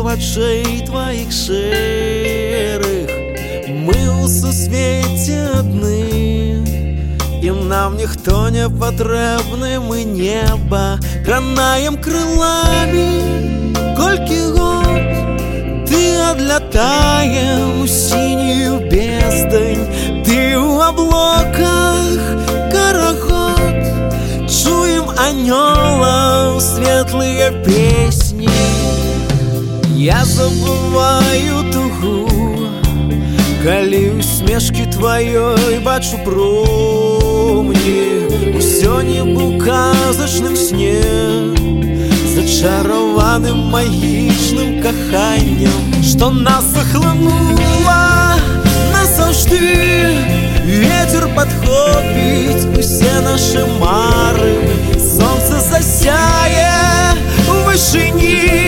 вачэй тваіх шэрых. Мы ў сусвеце адны, і нам ніхто не патрэбны. Мы неба кранаем крыламі. Колькі год ты адлятаем у сінюю бездань, ты ў аблоках карагод. Чуем анёлаў светлыя песні. Я забываю тугу, калі усмешкі тваёй бачу промні. Усё небо ў казачным сне, зачараваным магічным каханнем, што нас захлынула назаўжды. Ветер падхопіць усе нашы мары, сонца засяе у вышыні.